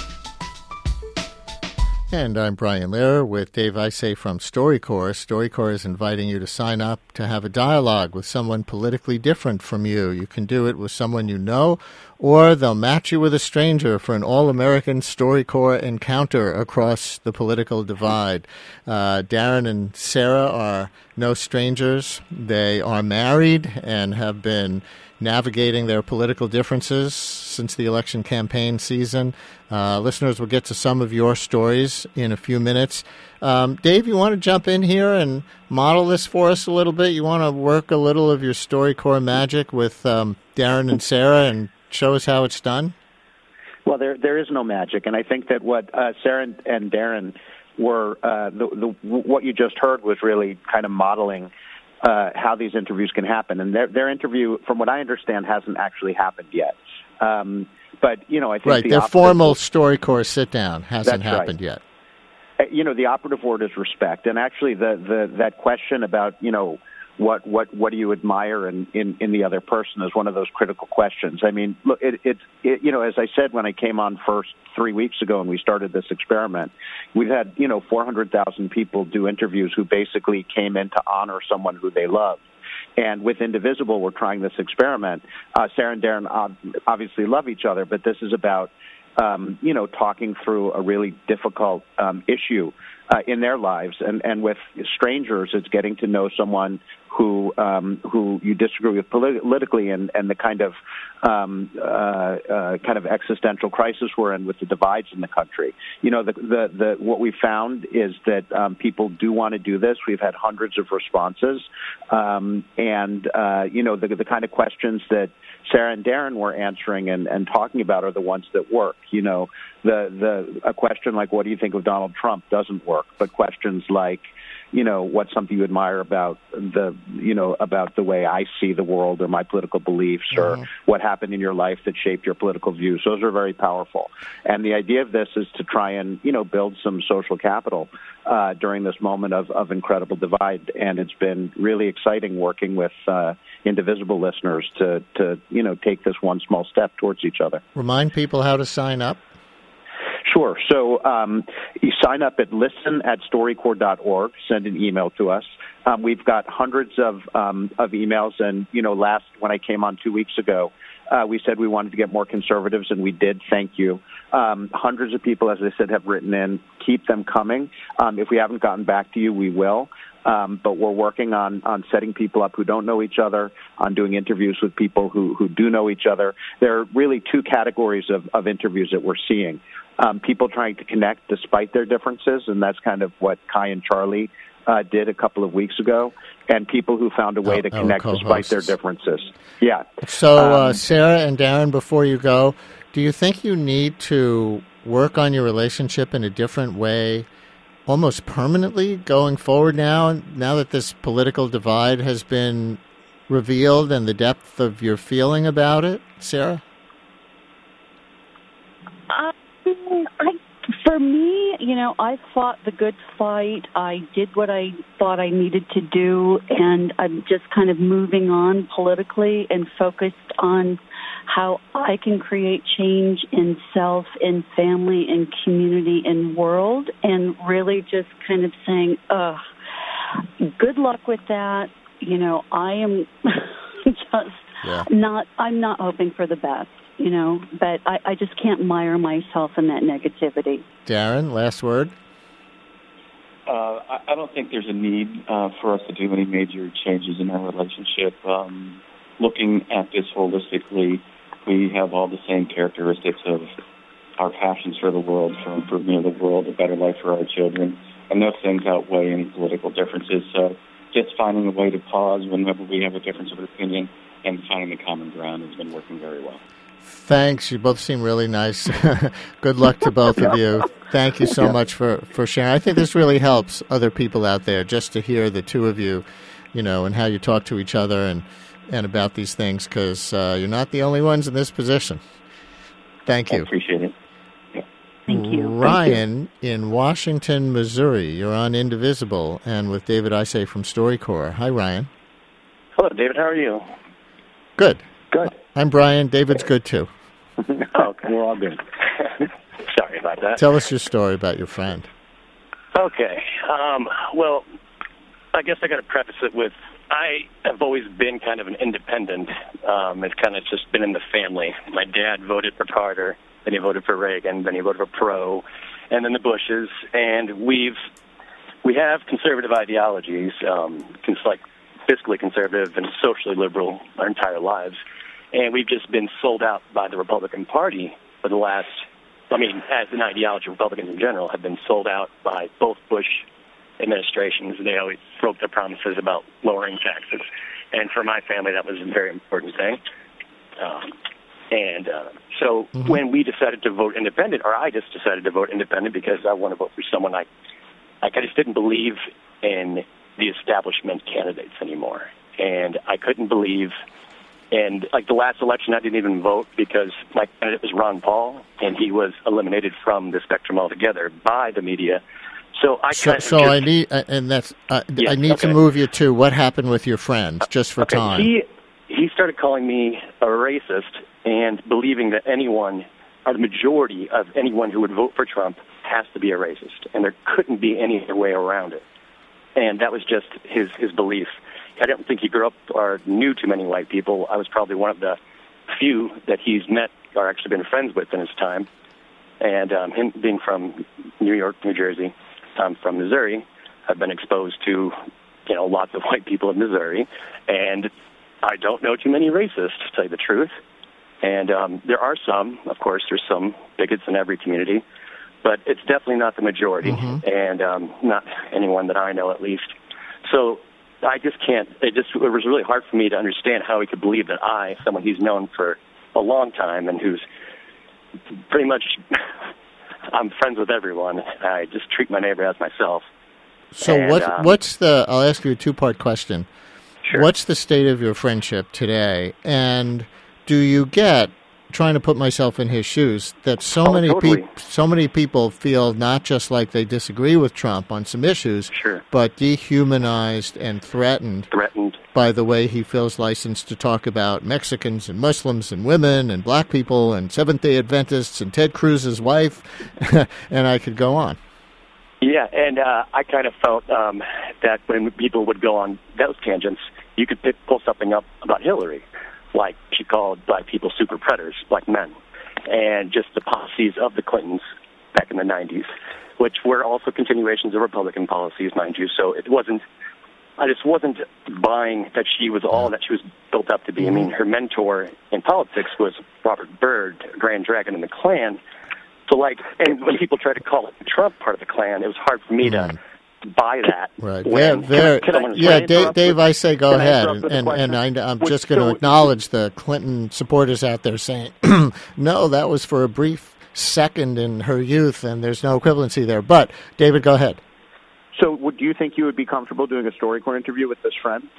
And I'm Brian Lehrer with Dave Isay from StoryCorps. StoryCorps is inviting you to sign up to have a dialogue with someone politically different from you. You can do it with someone you know, or they'll match you with a stranger for an all-American StoryCorps encounter across the political divide. Uh, Darren and Sarah are no strangers. They are married and have been navigating their political differences since the election campaign season. Uh, listeners will get to some of your stories in a few minutes. Um, Dave, you want to jump in here and model this for us a little bit? You want to work a little of your StoryCorps magic with um, Darren and Sarah and show us how it's done? Well, there there is no magic, and I think that what uh, Sarah and, and Darren were, uh, the, the, what you just heard was really kind of modeling Uh, how these interviews can happen. And their, their interview, from what I understand, hasn't actually happened yet. Um, but, you know, I think Right, the their operative, formal StoryCorps sit-down hasn't That's happened right. yet. Uh, you know, the operative word is respect. And actually the, the that question about, you know, what what what do you admire in, in, in the other person is one of those critical questions. I mean, look, it, it, it you know, as I said when I came on first three weeks ago and we started this experiment, we've had, you know, four hundred thousand people do interviews who basically came in to honor someone who they love. And with Indivisible, we're trying this experiment. Uh, Sarah and Darren obviously love each other, but this is about, um, you know, talking through a really difficult um, issue uh, in their lives. And, and with strangers, it's getting to know someone who um, who you disagree with polit- politically, and, and the kind of um, uh, uh, kind of existential crisis we're in with the divides in the country. You know, the the, the what we found is that um, people do want to do this. We've had hundreds of responses, um, and uh, you know, the the kind of questions that Sarah and Darren were answering and, and talking about are the ones that work. You know, the the a question like, "What do you think of Donald Trump?" doesn't work, but questions like, you know, what's something you admire about the, you know, about the way I see the world or my political beliefs, mm-hmm. or what happened in your life that shaped your political views. Those are very powerful. And the idea of this is to try and, you know, build some social capital uh, during this moment of, of incredible divide. And it's been really exciting working with uh, Indivisible listeners to, to, you know, take this one small step towards each other. Remind people how to sign up. Sure. So um, you sign up at listen at storycorps dot org. Send an email to us. Um, we've got hundreds of um, of emails, and you know, last when I came on two weeks ago, uh, we said we wanted to get more conservatives, and we did. Thank you. Um, hundreds of people, as I said, have written in. Keep them coming. Um, if we haven't gotten back to you, we will. Um, but we're working on, on setting people up who don't know each other, on doing interviews with people who, who do know each other. There are really two categories of, of interviews that we're seeing. Um, people trying to connect despite their differences, and that's kind of what Kai and Charlie uh, did a couple of weeks ago, and people who found a way oh, to connect despite their differences. Yeah. So, um, uh, Sarah and Darren, before you go, do you think you need to work on your relationship in a different way, almost permanently going forward now, now that this political divide has been revealed and the depth of your feeling about it, Sarah? Uh, I, for me, you know, I fought the good fight. I did what I thought I needed to do, and I'm just kind of moving on politically and focused on how I can create change in self, in family, in community, in world, and really just kind of saying, ugh, good luck with that. You know, I am just yeah. not, I'm not hoping for the best, you know, but I, I just can't mire myself in that negativity. Darren, last word. Uh, I, I don't think there's a need uh, for us to do any major changes in our relationship. Um, looking at this holistically, we have all the same characteristics of our passions for the world, for improvement of the world, a better life for our children, and those things outweigh any political differences. So just finding a way to pause whenever we have a difference of opinion and finding the common ground has been working very well. Thanks. You both seem really nice. Good luck to both of you. Thank you so Yeah. much for, for sharing. I think this really helps other people out there just to hear the two of you, you know, and how you talk to each other and, and about these things, because uh, you're not the only ones in this position. Thank you. I appreciate it. Thank you. Ryan in Washington, Missouri. You're on Indivisible and with David Isay from StoryCorps. Hi, Ryan. Hello, David. How are you? Good. Good. I'm Brian. David's good, too. Okay. We're all good. Sorry about that. Tell us your story about your friend. Okay. Um, well, I guess I got to preface it with I have always been kind of an independent. Um, it's kind of just been in the family. My dad voted for Carter, then he voted for Reagan, then he voted for Perot, and then the Bushes. And we've we have conservative ideologies, um, cons- like fiscally conservative and socially liberal our entire lives. And we've just been sold out by the Republican Party for the last, I mean, as an ideology, Republicans in general have been sold out by both Bush administrations. They always broke their promises about lowering taxes. And for my family, that was a very important thing. Um, and uh, so Mhm. when we decided to vote independent, or I just decided to vote independent because I want to vote for someone I, like I just didn't believe in the establishment candidates anymore. And I couldn't believe, and like the last election, I didn't even vote because my candidate was Ron Paul, and he was eliminated from the spectrum altogether by the media. So I So, kind of so just, I need, uh, and that's, uh, Yeah, I need okay. to move you to what happened with your friend, just for okay, time. he he started calling me a racist and believing that anyone, or the majority of anyone who would vote for Trump, has to be a racist, and there couldn't be any other way around it. And that was just his his belief. I don't think he grew up or knew too many white people. I was probably one of the few that he's met or actually been friends with in his time. And um, him being from New York, New Jersey, I'm from Missouri, I've been exposed to, you know, lots of white people in Missouri, and I don't know too many racists, to tell you the truth. And um, there are some, of course, there's some bigots in every community, but it's definitely not the majority, Mhm. and um, not anyone that I know, at least. So I just can't. It just it was really hard for me to understand how he could believe that I, someone he's known for a long time and who's pretty much, I'm friends with everyone. I just treat my neighbor as myself. So And, what? um, what's the? I'll ask you a two-part question. Sure. What's the state of your friendship today? And do you get, trying to put myself in his shoes, that so Oh, many totally. people, so many people feel not just like they disagree with Trump on some issues, Sure. but dehumanized and threatened, threatened by the way he feels licensed to talk about Mexicans and Muslims and women and black people and Seventh-day Adventists and Ted Cruz's wife, and I could go on. Yeah, and uh, I kind of felt um, that when people would go on those tangents, you could pick, pull something up about Hillary, like she called black people super predators, black men, and just the policies of the Clintons back in the nineties, which were also continuations of Republican policies, mind you. So it wasn't, I just wasn't buying that she was all that she was built up to be. I mean, her mentor in politics was Robert Byrd, Grand Dragon in the Klan. So, like, and when people try to call it the Trump part of the Klan, it was hard for me to buy that. Right. When, There, can I- there, can I- yeah, can I Dave, interrupt Dave with- I say go can I ahead. interrupt with a And, and, question? I, I'm Which- just going to so- acknowledge the Clinton supporters out there saying, no, that was for a brief second in her youth, and there's no equivalency there. But, David, go ahead. So, would do you think you would be comfortable doing a StoryCorps interview with this friend?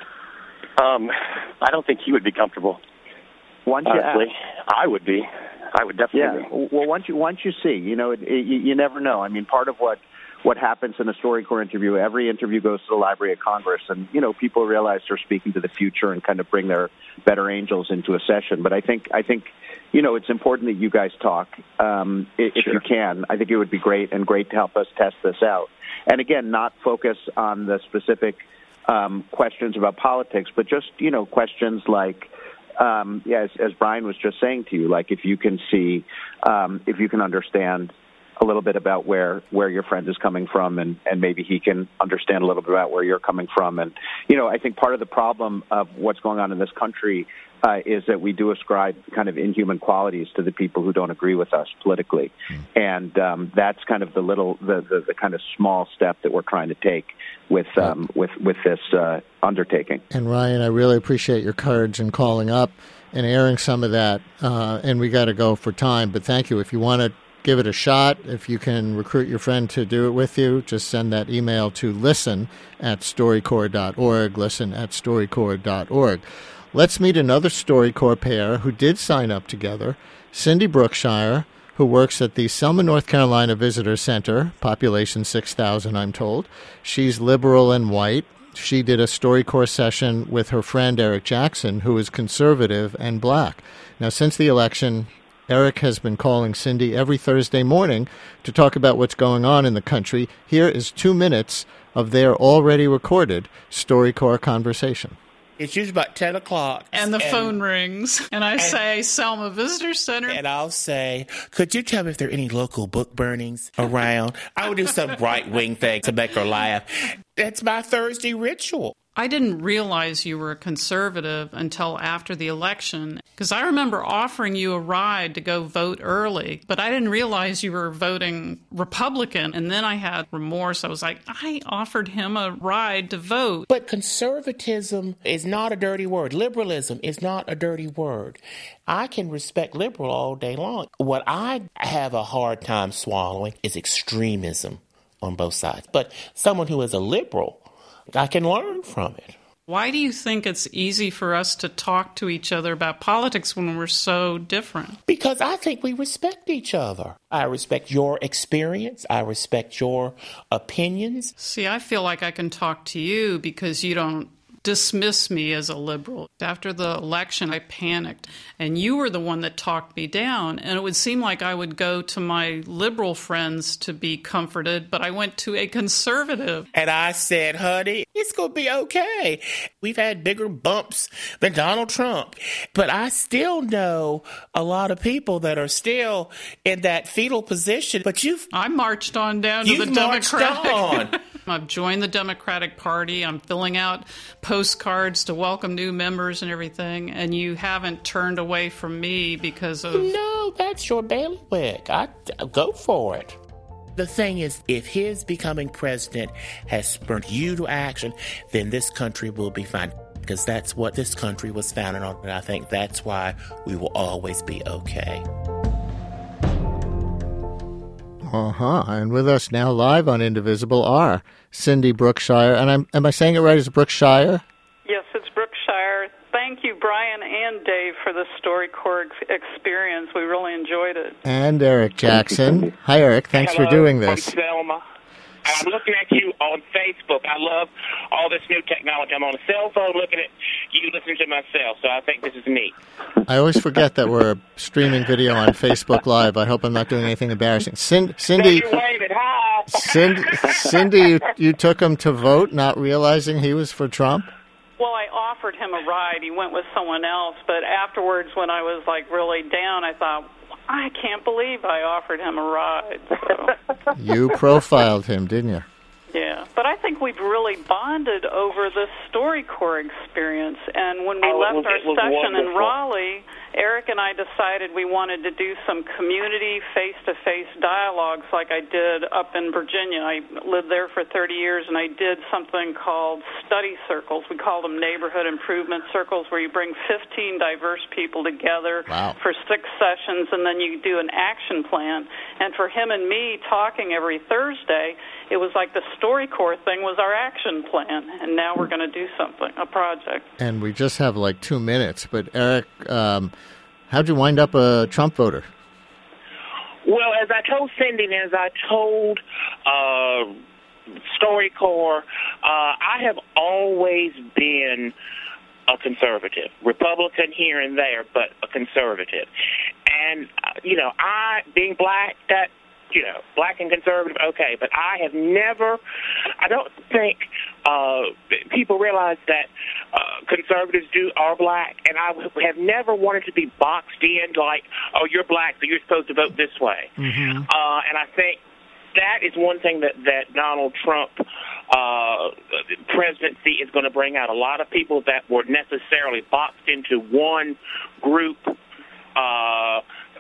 Um, I don't think he would be comfortable. Once you honestly, I would be. I would definitely Yeah. Well, once you once you see, you know, it, it, you, you never know. I mean, part of what what happens in a StoryCorps interview, every interview goes to the Library of Congress, and you know, people realize they're speaking to the future and kind of bring their better angels into a session. But I think I think you know, it's important that you guys talk um, if Sure. you can. I think it would be great and great to help us test this out. And again, not focus on the specific um, questions about politics, but just you know, questions like. Um, yeah, as, as Brian was just saying to you, like if you can see, um, if you can understand a little bit about where, where your friend is coming from, and, and maybe he can understand a little bit about where you're coming from. And, you know, I think part of the problem of what's going on in this country uh, is that we do ascribe kind of inhuman qualities to the people who don't agree with us politically. Mm. And um, that's kind of the little, the, the, the kind of small step that we're trying to take with um, with with this uh, undertaking. And Ryan, I really appreciate your courage in calling up and airing some of that. Uh, and we got to go for time, but thank you. If you want to give it a shot, if you can recruit your friend to do it with you, just send that email to listen at storycorps dot org, listen at storycorps dot org. Let's meet another StoryCorps pair who did sign up together, Cindy Brookshire, who works at the Selma, North Carolina Visitor Center, population six thousand, I'm told. She's liberal and white. She did a StoryCorps session with her friend Eric Jackson, who is conservative and black. Now, since the election, Eric has been calling Cindy every Thursday morning to talk about what's going on in the country. Here is two minutes of their already recorded StoryCorps conversation. It's usually about ten o'clock. And the and, phone rings, and I and, say, Selma Visitor Center. And I'll say, could you tell me if there are any local book burnings around? I would do some right-wing thing to make her laugh. That's my Thursday ritual. I didn't realize you were a conservative until after the election, because I remember offering you a ride to go vote early, but I didn't realize you were voting Republican, and then I had remorse. I was like, I offered him a ride to vote. But conservatism is not a dirty word. Liberalism is not a dirty word. I can respect liberal all day long. What I have a hard time swallowing is extremism on both sides. But someone who is a liberal, I can learn from it. Why do you think it's easy for us to talk to each other about politics when we're so different? Because I think we respect each other. I respect your experience. I respect your opinions. See, I feel like I can talk to you because you don't dismiss me as a liberal. After the election, I panicked, and you were the one that talked me down, and it would seem like I would go to my liberal friends to be comforted, but I went to a conservative. And I said, honey, it's going to be okay. We've had bigger bumps than Donald Trump, but I still know a lot of people that are still in that fetal position, but you've... I marched on down to the Democratic. I've joined the Democratic Party. I'm filling out postcards to welcome new members and everything, and you haven't turned away from me because of... No, that's your bailiwick. I, go for it. The thing is, if his becoming president has spurred you to action, then this country will be fine, because that's what this country was founded on, and I think that's why we will always be okay. Uh-huh. And with us now live on Indivisible are Cindy Brookshire. And I'm, am I saying it right? Is it Brookshire? Yes, it's Brookshire. Thank you, Brian and Dave, for the StoryCorps experience. We really enjoyed it. And Eric Jackson. Hi, Eric. Thanks Hello, for doing this. I'm Selma. I'm looking at you on Facebook. I love all this new technology. I'm on a cell phone looking at you listening to myself, so I think this is neat. I always forget that we're streaming video on Facebook Live. I hope I'm not doing anything embarrassing. Cindy, Cindy, Hi. Cindy, Cindy you, you took him to vote, not realizing he was for Trump? Well, I offered him a ride. He went with someone else, but afterwards, when I was like really down, I thought, I can't believe I offered him a ride. So. You profiled him, didn't you? Yeah, but I think we've really bonded over the StoryCorps experience. And when we oh, left was, our session wonderful. in Raleigh, Eric and I decided we wanted to do some community face-to-face dialogues like I did up in Virginia. I lived there for thirty years, and I did something called study circles. We call them neighborhood improvement circles, where you bring fifteen diverse people together wow. for six sessions, and then you do an action plan. And for him and me talking every Thursday, it was like the StoryCorps thing was our action plan, and now we're going to do something, a project. And we just have like two minutes, but Eric, um, how'd you wind up a Trump voter? Well, as I told Cindy and as I told uh, StoryCorps, uh, I have always been a conservative, Republican here and there, but a conservative. And, uh, you know, I, being black, that, you know, black and conservative, okay, but I have never, I don't think uh, people realize that uh, conservatives do are black, and I have never wanted to be boxed in like, oh, you're black, so you're supposed to vote this way. Mm-hmm. Uh, and I think that is one thing that, that Donald Trump uh, presidency is going to bring out. A lot of people that were necessarily boxed into one group uh,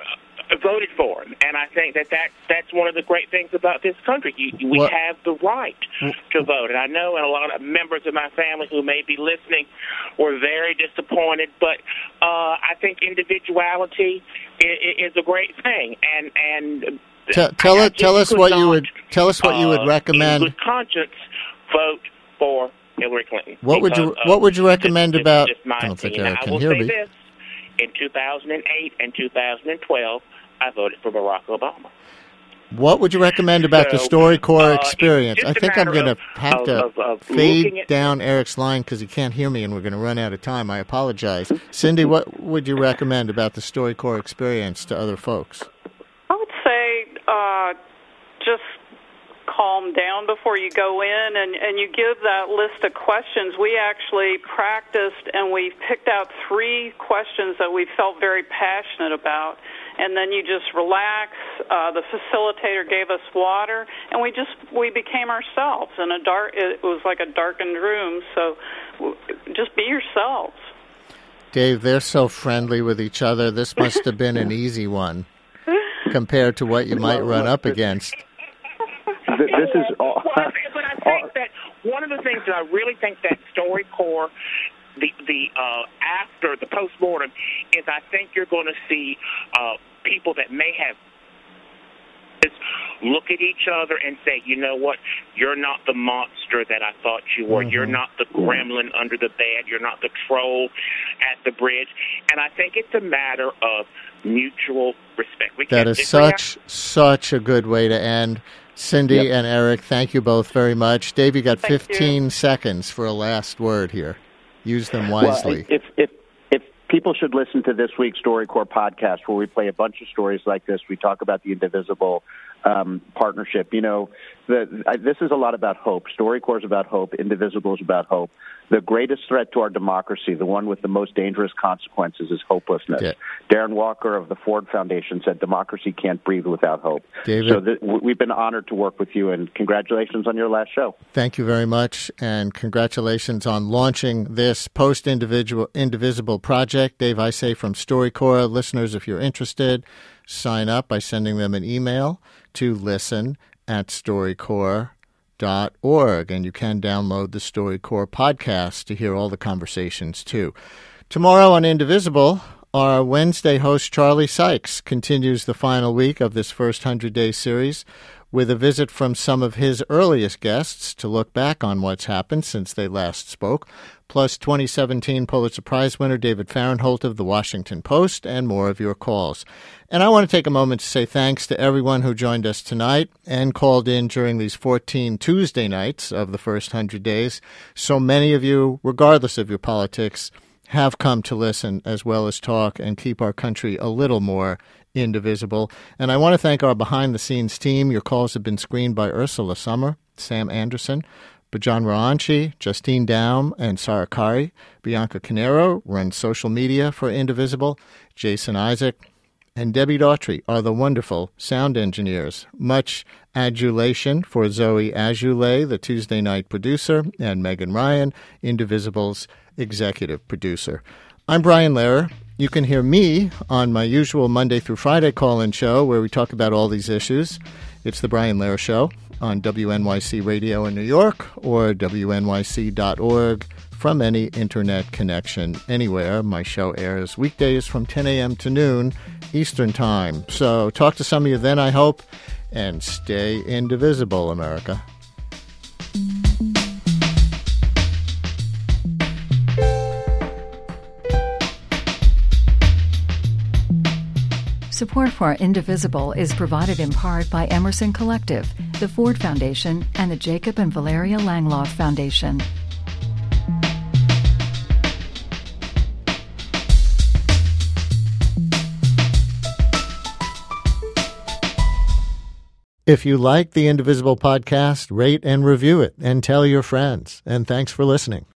voted for him. And I think that, that that's one of the great things about this country. You, we What? have the right to vote. And I know and a lot of members of my family who may be listening were very disappointed, but uh, I think individuality is, is a great thing. And and Tell, tell, I, I it, tell us what you not, would tell us what you would uh, recommend. in good conscience, vote for Hillary Clinton. What would you because, uh, What would you recommend this, about? This is just my I don't think opinion. Eric I can will hear say me. this: in two thousand eight and two thousand twelve, I voted for Barack Obama. What would you recommend about the So, StoryCorps uh, experience? it's I just think a I'm matter going to of- have to of- of fade looking at- down Eric's line because he can't hear me, and we're going to run out of time. I apologize. Cindy, what would you recommend about the StoryCorps experience to other folks? I would say uh, just calm down before you go in and, and you give that list of questions. We actually practiced and we picked out three questions that we felt very passionate about. And then you just relax. Uh, the facilitator gave us water, and we just we became ourselves in a dark. It was like a darkened room. So, w- just be yourselves. Dave, they're so friendly with each other. This must have been an easy one compared to what you might run up against. This is all. Well, I- but I think that one of the things that I really think that StoryCorps, the the uh, after the postmortem, is I think you're going to see uh, people that may have just look at each other and say, you know what, you're not the monster that I thought you were. Mm-hmm. You're not the gremlin under the bed. You're not the troll at the bridge. And I think it's a matter of mutual respect. We That can't is disagree. such such a good way to end. Cindy Yep. and Eric, thank you both very much. Dave, you got Thank fifteen you. seconds for a last word here. Use them wisely. Well, if, if if people should listen to this week's StoryCorps podcast, where we play a bunch of stories like this, we talk about the indivisible um, partnership. You know, the, I, this is a lot about hope. StoryCorps is about hope. Indivisible is about hope. The greatest threat to our democracy, the one with the most dangerous consequences, is hopelessness. Yeah. Darren Walker of the Ford Foundation said democracy can't breathe without hope. David. So th- we've been honored to work with you, and congratulations on your last show. Thank you very much, and congratulations on launching this post-individual indivisible project. Dave Isay from StoryCorps. Listeners, if you're interested, sign up by sending them an email to listen at StoryCorps dot org, and you can download the StoryCorps podcast to hear all the conversations too. Tomorrow on Indivisible, our Wednesday host Charlie Sykes continues the final week of this first hundred-day series with a visit from some of his earliest guests to look back on what's happened since they last spoke, plus twenty seventeen Pulitzer Prize winner David Fahrenthold of The Washington Post, and more of your calls. And I want to take a moment to say thanks to everyone who joined us tonight and called in during these fourteen Tuesday nights of the first hundred days. So many of you, regardless of your politics, have come to listen as well as talk and keep our country a little more indivisible. And I want to thank our behind-the-scenes team. Your calls have been screened by Ursula Summer, Sam Anderson, Bajan Raanchi, Justine Daum, and Sarah Kari. Bianca Canero runs social media for Indivisible. Jason Isaac and Debbie Daughtry are the wonderful sound engineers. Much adulation for Zoe Azulay, the Tuesday night producer, and Megan Ryan, Indivisible's executive producer. I'm Brian Lehrer. You can hear me on my usual Monday through Friday call-in show where we talk about all these issues. It's The Brian Lehrer Show on W N Y C Radio in New York or W N Y C dot org from any internet connection anywhere. My show airs weekdays from ten a.m. to noon Eastern Time. So talk to some of you then, I hope, and stay indivisible, America. Support for Indivisible is provided in part by Emerson Collective, the Ford Foundation, and the Jacob and Valeria Langloff Foundation. If you like the Indivisible podcast, rate and review it and tell your friends. And thanks for listening.